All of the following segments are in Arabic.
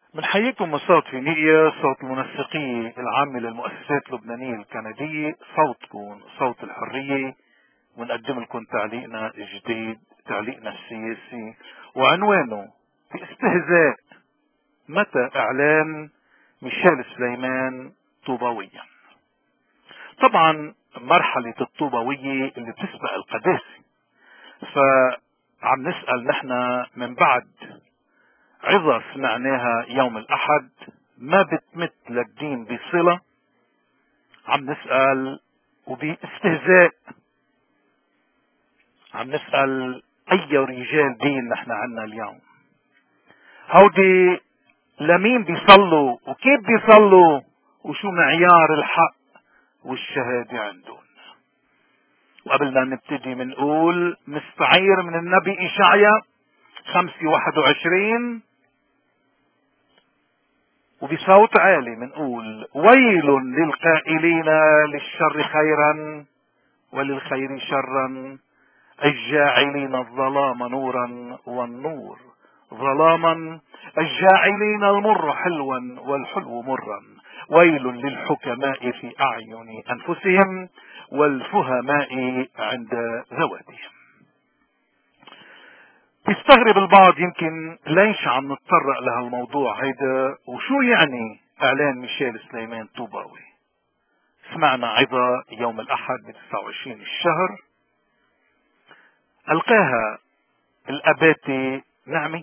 بنحييكم من صوت فينيقيا، صوت المنسقية العامة للمؤسسات اللبنانية الكندية، صوتكم صوت الحرية. ونقدم لكم تعليقنا الجديد، تعليقنا السياسي، وعنوانه باستهزاء: متى إعلان ميشيل سليمان طوباويا؟ طبعا مرحلة الطوباوية اللي بتسبق القداسة، فعم نسأل نحن من بعد عظة سمعناها يوم الأحد ما بتمت للدين بصلة، عم نسأل وباستهزاء عم نسأل أي رجال دين نحن عنا اليوم؟ هودي لمين بيصلوا وكيف بيصلوا وشو معيار الحق والشهادة عندهم؟ وقبل ما نبتدي منقول مستعير من النبي إشعيا 5:21 وبصوت عالي منقول: ويل للقائلين للشر خيرا وللخير شرا، الجاعلين الظلام نورا والنور ظلاما، الجاعلين المر حلوا والحلو مرا. ويل للحكماء في أعين أنفسهم والفهماء عند ذواتهم. يستغرب البعض يمكن ليش عم نتطرق لهالموضوع هيدا، وشو يعني اعلان ميشيل سليمان طوباوي. سمعنا عظة يوم الاحد ب29 الشهر القاها الاباتي نعمي،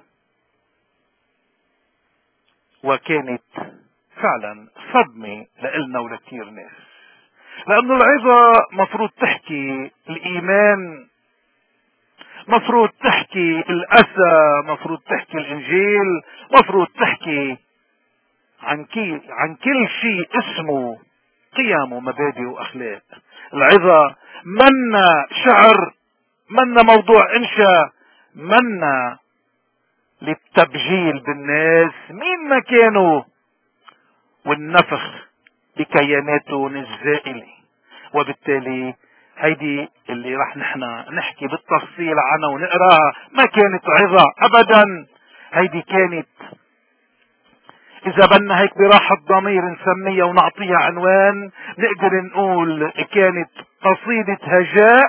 وكانت فعلا صدمة لإلنا ولكثير ناس، لانه العظة مفروض تحكي الايمان، مفروض تحكي الأسى، مفروض تحكي الإنجيل، مفروض تحكي عن كل شيء اسمه قيم ومبادئ وأخلاق. العظة منا شعر، منا موضوع إنشاء، منا للتبجيل بالناس مين ما كانوا، والنفخ بكياناتهم الزائلة. وبالتالي هيدي اللي رح نحكي بالتفصيل عنها ونقراها ما كانت عظة ابدا، هيدي كانت اذا بدنا هيك براحة ضمير نسميها ونعطيها عنوان، نقدر نقول كانت قصيدة هجاء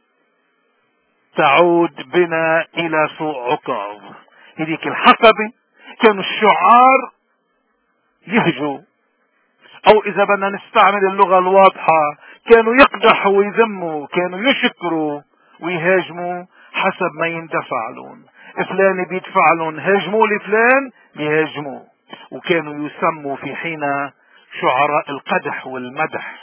تعود بنا الى سوق عكاظ. هذيك الحقبة كانوا الشعار يهجوا، او اذا بدنا نستعمل اللغة الواضحة كانوا يقدحوا ويذموا، كانوا يشكروا ويهاجموا حسب ما يندفع لهم. فلان بيدفع لهم هاجموا لفلان بيهاجموا، وكانوا يسموا في حين شعراء القدح والمدح.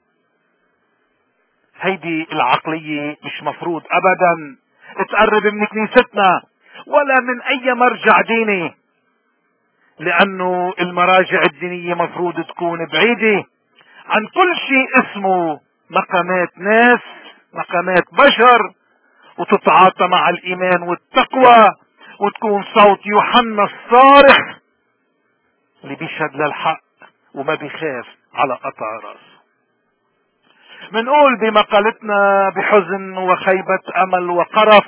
هيدي العقلية مش مفروض ابدا تقرب من كنيستنا ولا من اي مرجع ديني، لانه المراجع الدينية مفروض تكون بعيدة عن كل شيء اسمه مقامات ناس، مقامات بشر، وتتعاطى مع الايمان والتقوى، وتكون صوت يوحنا الصارخ اللي بيشهد للحق وما بيخاف على قطع راسه. منقول بمقالتنا بحزن وخيبة امل وقرف،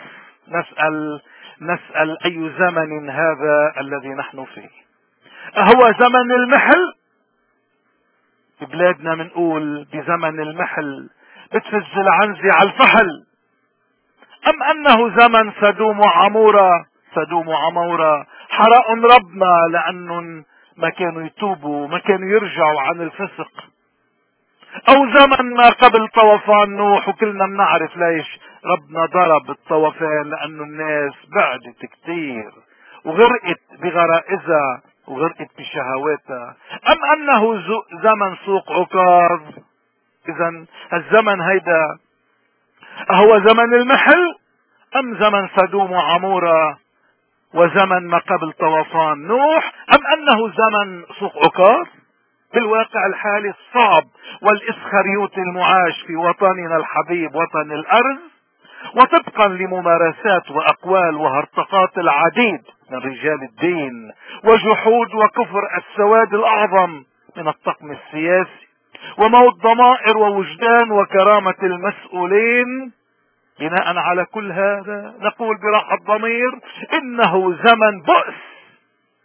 نسأل اي زمن هذا الذي نحن فيه؟ اهو زمن المحل؟ ببلادنا منقول بزمن المحل بتفز العنزة على الفحل، ام انه زمن سدوم وعمورة؟ سدوم وعمورة حرقوا ربنا لانهم ما كانوا يتوبوا، ما كانوا يرجعوا عن الفسق. او زمن ما قبل طوفان نوح، وكلنا بنعرف ليش ربنا ضرب الطوفان، لانه الناس بعدت كتير وغرقت بغرائزها وغرقت بشهواتها. ام انه زمن سوق عكاظ؟ اذا الزمن هيدا هو زمن المحل ام زمن سدوم وعمورة وزمن ما قبل طوفان نوح، ام انه زمن سوق عكاظ؟ بالواقع الحالي الصعب والاسخريوطي المعاش في وطننا الحبيب وطن الارض، وطبقا لممارسات واقوال وهرطقات العديد من رجال الدين وجحود وكفر السواد الاعظم من الطقم السياسي وموت ضمائر ووجدان وكرامة المسؤولين، بناء على كل هذا نقول براحة ضمير انه زمن بؤس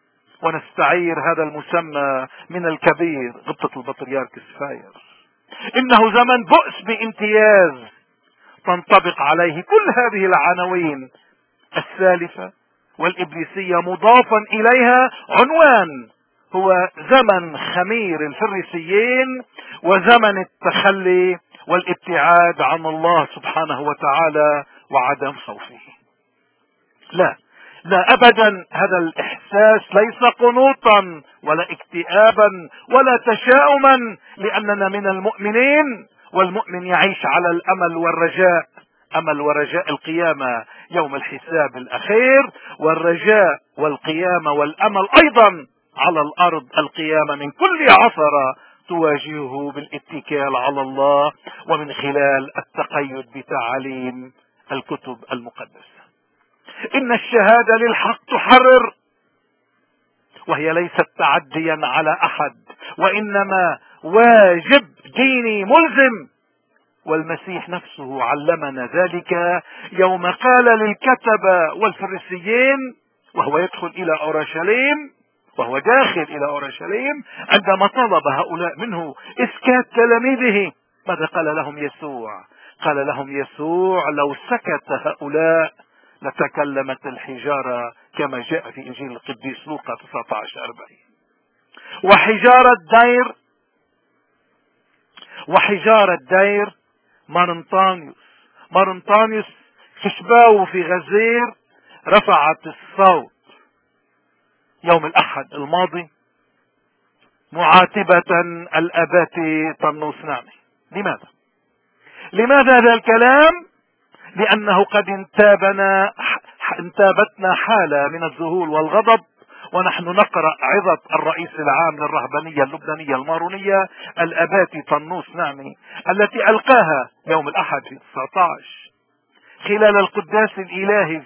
ونستعير هذا المسمى من الكبير غبطة البطريرك سفاير. إنه زمن بؤس بامتياز تنطبق عليه كل هذه العناوين السالفة والإبليسية، مضافا إليها عنوان هو زمن خمير الفريسيين وزمن التخلي والابتعاد عن الله سبحانه وتعالى وعدم خوفه. لا أبدا، هذا الإحساس ليس قنوطا ولا اكتئابا ولا تشاؤما، لأننا من المؤمنين، والمؤمن يعيش على الأمل والرجاء، أمل ورجاء القيامة يوم الحساب الأخير، والرجاء والقيامة والأمل أيضا على الأرض القيامة من كل عثرة تواجهه بالاتكال على الله ومن خلال التقيد بتعاليم الكتب المقدسة. إن الشهادة للحق تحرر، وهي ليست تعديا على أحد، وإنما واجب ديني ملزم، والمسيح نفسه علمنا ذلك يوم قال للكتبة والفريسيين وهو يدخل إلى أورشليم، وهو داخل إلى أورشليم، عندما طلب هؤلاء منه إسكات تلاميذه، ماذا قال لهم يسوع؟ قال لهم يسوع: لو سكت هؤلاء لتكلمت الحجارة، كما جاء في إنجيل القديس لوقا 19:40. وحجارة دير مارنطانيوس خشباو في غزير رفعت الصوت يوم الأحد الماضي معاتبة الأباتي طنوس نعمي. لماذا هذا الكلام؟ لأنه قد انتابتنا حالة من الذهول والغضب ونحن نقرأ عظة الرئيس العام للرهبانية اللبنانية المارونية الأباتي طنوس نعمي التي ألقاها يوم الأحد في 19 خلال القداس الإلهي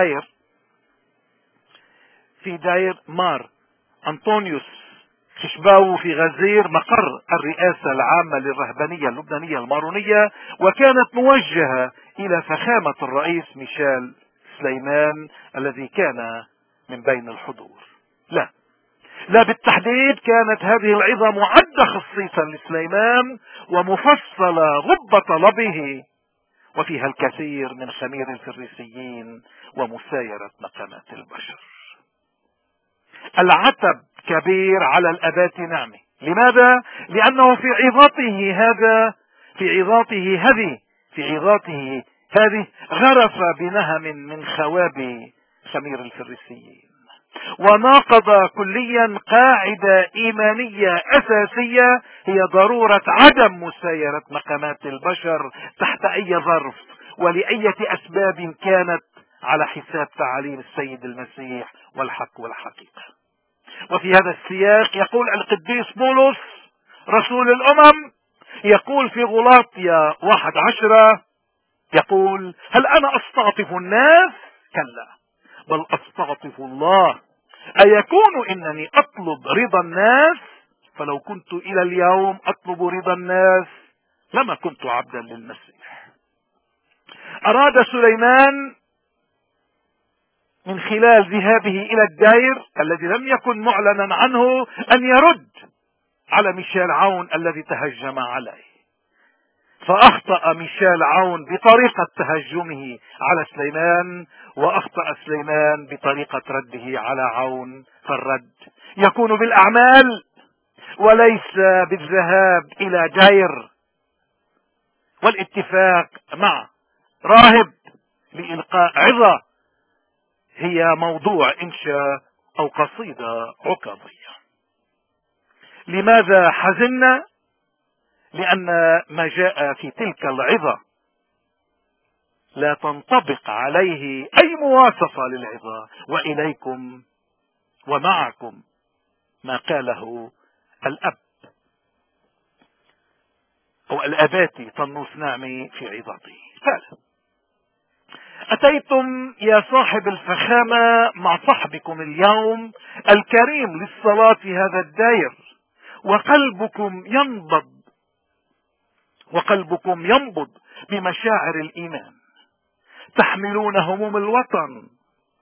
في داير مار أنطونيوس خشباو في غزير، مقر الرئاسة العامة للرهبانية اللبنانية المارونية، وكانت موجهة إلى فخامة الرئيس ميشيل سليمان الذي كان من بين الحضور. لا بالتحديد كانت هذه العظة معدة خصيصا لسليمان ومفصلة غب طلبه، وفيها الكثير من خمير الفريسيين ومسايرة مقامات البشر. العتب كبير على الأبات نعمي. لماذا؟ لأنه في عظاته هذه غرف بنهم من خواب خمير الفريسيين، وناقض كليا قاعدة إيمانية أساسية هي ضرورة عدم مسايرة مقامات البشر تحت أي ظرف ولأية أسباب كانت على حساب تعاليم السيد المسيح والحق والحقيقة. وفي هذا السياق يقول القديس بولس رسول الأمم، يقول في غلاطيا 1:10، يقول: هل أنا أستعطف الناس؟ كلا، بل أستعطف الله. أيكون إنني أطلب رضا الناس؟ فلو كنت إلى اليوم أطلب رضا الناس لما كنت عبدا للمسيح. أراد سليمان من خلال ذهابه إلى الدير الذي لم يكن معلنا عنه أن يرد على ميشيل عون الذي تهجم عليه، فأخطأ ميشيل عون بطريقة تهجمه على سليمان، وأخطأ سليمان بطريقة رده على عون، فالرد يكون بالأعمال وليس بالذهاب إلى دير والاتفاق مع راهب لإلقاء عظة هي موضوع إنشاء أو قصيدة عكاظية. لماذا حزنا؟ لأن ما جاء في تلك العظة لا تنطبق عليه أي مواصفة للعظة. وإليكم ومعكم ما قاله الأب أو الأباتي طنوس نعمي في عظته، قال: أتيتم يا صاحب الفخامة مع صاحبكم اليوم الكريم للصلاة في هذا الدير، وقلبكم ينبض بمشاعر الإيمان، تحملون هموم الوطن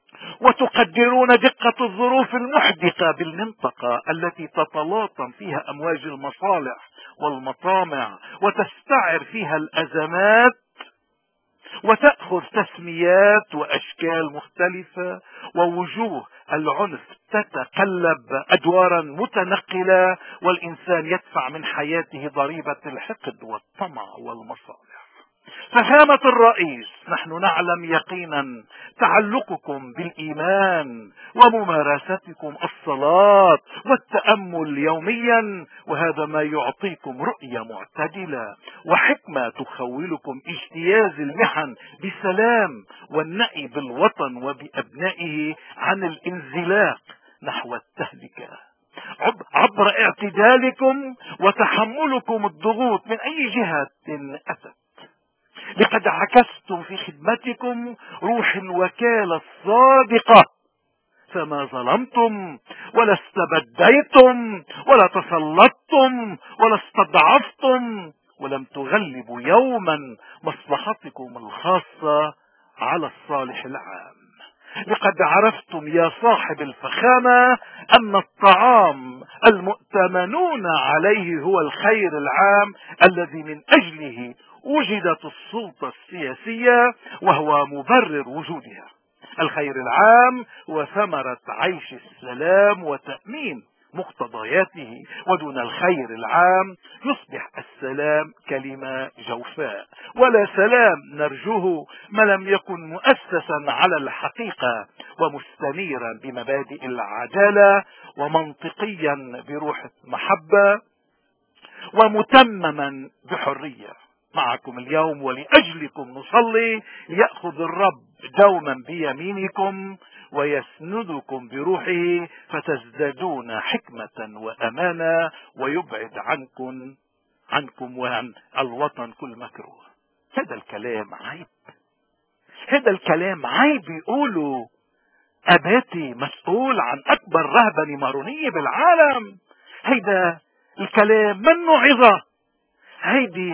وتقدرون دقة الظروف المحدقة بالمنطقة التي تتلاطم فيها أمواج المصالح والمطامع وتستعر فيها الأزمات وتأخذ تسميات وأشكال مختلفة، ووجوه العنف تتقلب أدوارا متنقلة، والإنسان يدفع من حياته ضريبة الحقد والطمع والمصالح. فخامة الرئيس، نحن نعلم يقينا تعلقكم بالإيمان وممارستكم الصلاة والتأمل يوميا، وهذا ما يعطيكم رؤية معتدلة وحكمة تخولكم اجتياز المحن بسلام والنأي بالوطن وبأبنائه عن الانزلاق نحو التهلكة عبر اعتدالكم وتحملكم الضغوط من أي جهة أتت. لقد عكستم في خدمتكم روح الوكالة الصادقة، فما ظلمتم ولا استبديتم ولا تسلطتم ولا استضعفتم، ولم تغلبوا يوما مصلحتكم الخاصة على الصالح العام. لقد عرفتم يا صاحب الفخامة أن الطعام المؤتمنون عليه هو الخير العام الذي من أجله وجدت السلطة السياسية، وهو مبرر وجودها. الخير العام هو ثمرة عيش السلام وتأمين مقتضياته، ودون الخير العام يصبح السلام كلمة جوفاء، ولا سلام نرجوه ما لم يكن مؤسسا على الحقيقة ومستنيرا بمبادئ العدالة ومنطقيا بروح المحبة ومتمما بحرية. معكم اليوم ولأجلكم نصلي ليأخذ الرب دوما بيمينكم ويسندكم بروحه فتزدادون حكمة وأمانة، ويبعد عنكم وعن الوطن كل مكروه. هذا الكلام عيب، هذا الكلام عيب يقولوا أباتي مسؤول عن أكبر رهبنة مارونية بالعالم. هيدا الكلام منه عظة، هيدي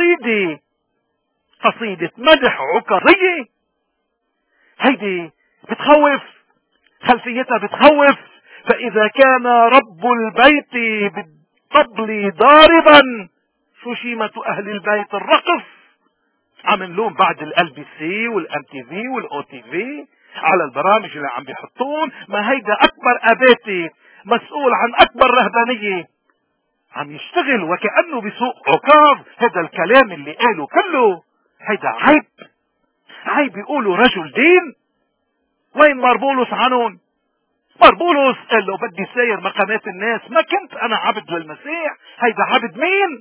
قصيدة مدح عكرية، هيدي بتخوف، خلفيتها بتخوف. فإذا كان رب البيت بالطبل ضاربا، شو شيمة أهل البيت الرقص؟ عم نلوم بعد الLBC والMTV والOTV على البرامج اللي عم بيحطون. ما هيدا أكبر أباتي مسؤول عن أكبر رهبانية عم يشتغل وكأنه بسوق عكاظ. هذا الكلام اللي قاله كله هيدا عيب، عيب يقولوا رجل دين. وين ماربولوس عنون؟ ماربولوس قال له بدي ساير مقامات الناس، ما كنت انا عبد للمسيح. هيدا عبد مين؟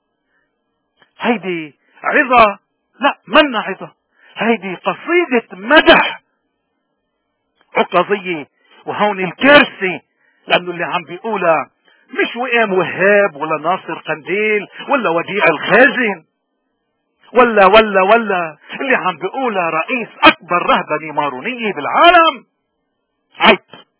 هيدي عظة؟ لا، منا عظة، هيدي قصيدة مدح عكاظية. وهون الكارثة، لانه اللي عم بيقولها مش وئام وهاب ولا ناصر قنديل ولا وديع الخازن ولا اللي عم بيقولها رئيس اكبر رهبنة مارونية بالعالم. عيب.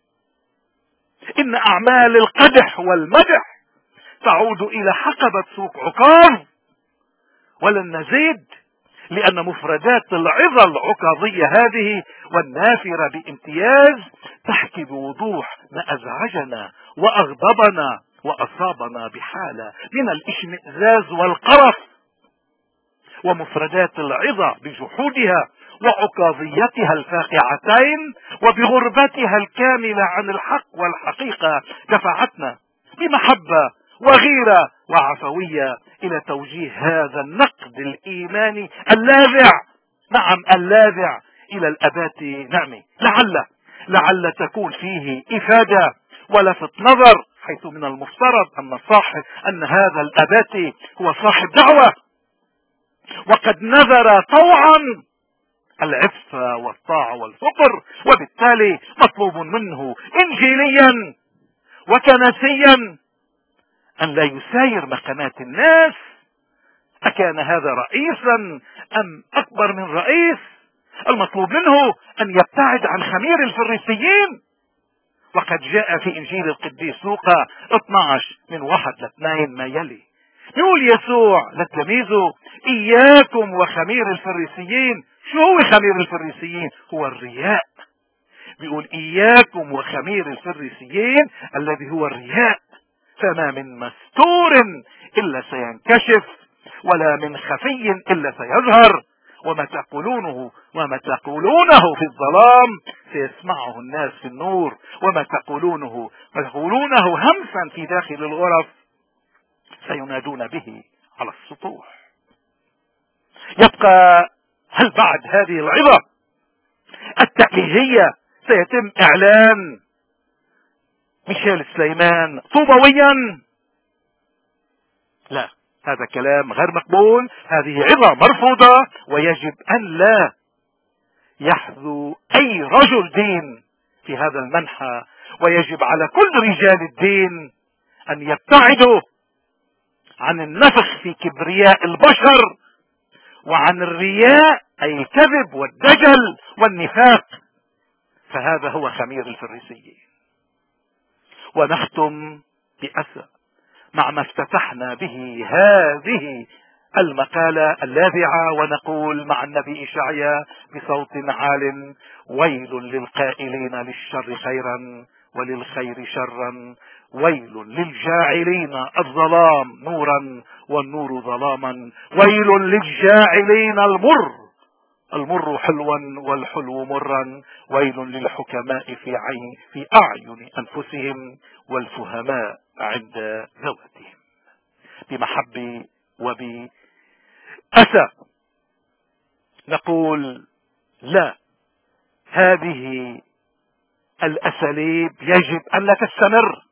ان اعمال القدح والمدح تعود الى حقبة سوق عكاظ ولن نزيد، لان مفردات العظة العكاظية هذه والنافرة بامتياز تحكي بوضوح ما ازعجنا واغضبنا واصابنا بحالة من الاشمئزاز والقرف. ومفردات العظة بجحودها وعكاظيتها الفاقعتين وبغربتها الكاملة عن الحق والحقيقة دفعتنا بمحبة وغيرة وعفوية إلى توجيه هذا النقد الإيماني اللاذع، نعم اللاذع، إلى الأبات نعمي، لعل تكون فيه إفادة ولفت نظر، حيث من المفترض أن هذا الأبات هو صاحب دعوة، وقد نذر طوعا العفة والطاعة والفقر، وبالتالي مطلوب منه إنجيليا وكنسيا أن لا يساير مقامات الناس. أكان هذا رئيسا أم أكبر من رئيس؟ المطلوب منه أن يبتعد عن خمير الفريسيين. وقد جاء في إنجيل القديس لوقا 12 من 1-2 ما يلي، يقول يسوع لتلاميذه: إياكم وخمير الفريسيين. شو هو خمير الفريسيين؟ هو الرياء. بيقول إياكم وخمير الفريسيين الذي هو الرياء، فما من مستور إلا سينكشف، ولا من خفي إلا سيظهر، وما تقولونه في الظلام سيسمعه الناس في النور، وما تقولونه همسا في داخل الغرف سينادون به على السطوح. يبقى هل بعد هذه العظة التأليهية سيتم إعلان ميشيل سليمان طوبويا؟ لا، هذا كلام غير مقبول، هذه عظة مرفوضة، ويجب أن لا يحذو أي رجل دين في هذا المنحى، ويجب على كل رجال الدين أن يبتعدوا عن النفخ في كبرياء البشر، وعن الرياء أي الكذب والدجل والنفاق، فهذا هو خمير الفريسيين. ونختم بأسى مع ما افتتحنا به هذه المقالة اللاذعة، ونقول مع النبي إشعياء بصوت عال: ويل للقائلين للشر خيرا وللخير شرا، ويل للجاعلين الظلام نورا والنور ظلاما، ويل للجاعلين المر حلوا والحلو مرا، ويل للحكماء في أعين أنفسهم والفهماء عند ذواتهم. بمحبة وبأسى نقول لا، هذه الأساليب يجب أن لا تستمر.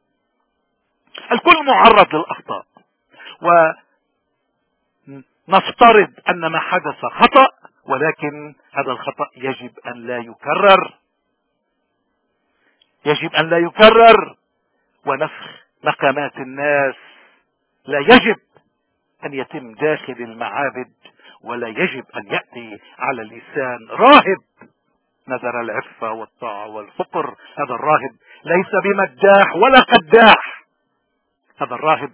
الكل معرض للأخطاء، ونفترض أن ما حدث خطأ، ولكن هذا الخطأ يجب أن لا يكرر، يجب أن لا يكرر. ونفخ مقامات الناس لا يجب أن يتم داخل المعابد، ولا يجب أن يأتي على لسان راهب نذر العفة والطاعة والفقر. هذا الراهب ليس بمداح ولا قداح، هذا الراهب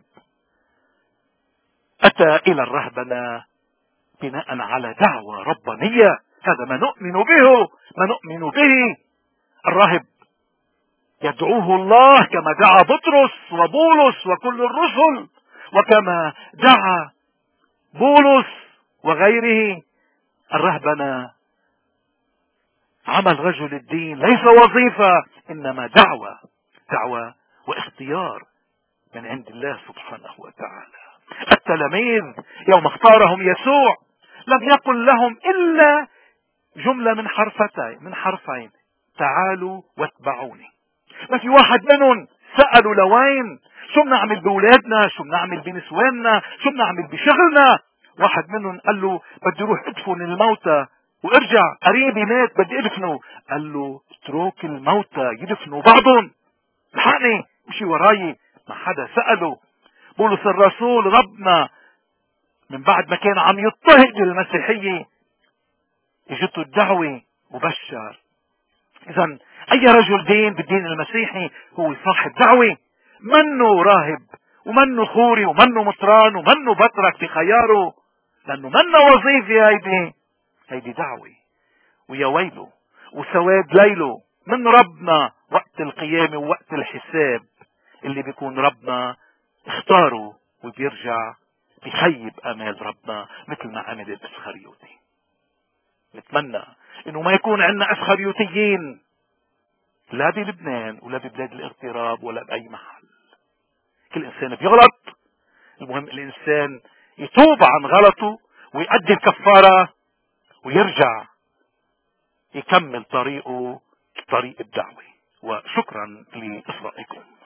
أتى إلى الرهبنة بناء على دعوة ربانية. هذا ما نؤمن به. الراهب يدعوه الله كما دعا بطرس وبولس وكل الرسل، وكما دعا بولس وغيره. الرهبنة عمل رجل الدين، ليس وظيفة، إنما دعوة واختيار من عند الله سبحانه وتعالى. التلاميذ يوم اختارهم يسوع لم يقل لهم إلا جملة من حرفين: تعالوا واتبعوني. ما في واحد منهم سألوا لوين؟ شو بنعمل بولادنا؟ شو بنعمل بنسواننا؟ شو بنعمل بشغلنا؟ واحد منهم قال له: بدي اروح ادفن الموتى وارجع، قريبي مات بدي ادفنه. قال له: اترك الموتى يدفنوا بعضهم، الحقني مشي وراي. ما حدا سأله. بولس الرسول ربنا من بعد ما كان عم يضطهد المسيحية اجته الدعوة وبشر. اذا اي رجل دين بالدين المسيحي هو صاحب دعوة، منه راهب ومنه خوري ومنه مطران ومنه بطرك في خياره، لانه منه وظيفة. هيدي دعوة، ويا ويله وسواد ليله من ربنا وقت القيامة ووقت الحساب، اللي بيكون ربنا اختاره وبيرجع بيخيب امال ربنا مثل ما عمل الاسخريوطي. نتمنى انه ما يكون عندنا اسخريوطيين لا بلبنان ولا ببلاد الاغتراب ولا باي محل. كل انسان بيغلط، المهم الانسان يتوب عن غلطه ويؤدي الكفارة ويرجع يكمل طريقه، طريق الدعوة. وشكرا لإصغائكم.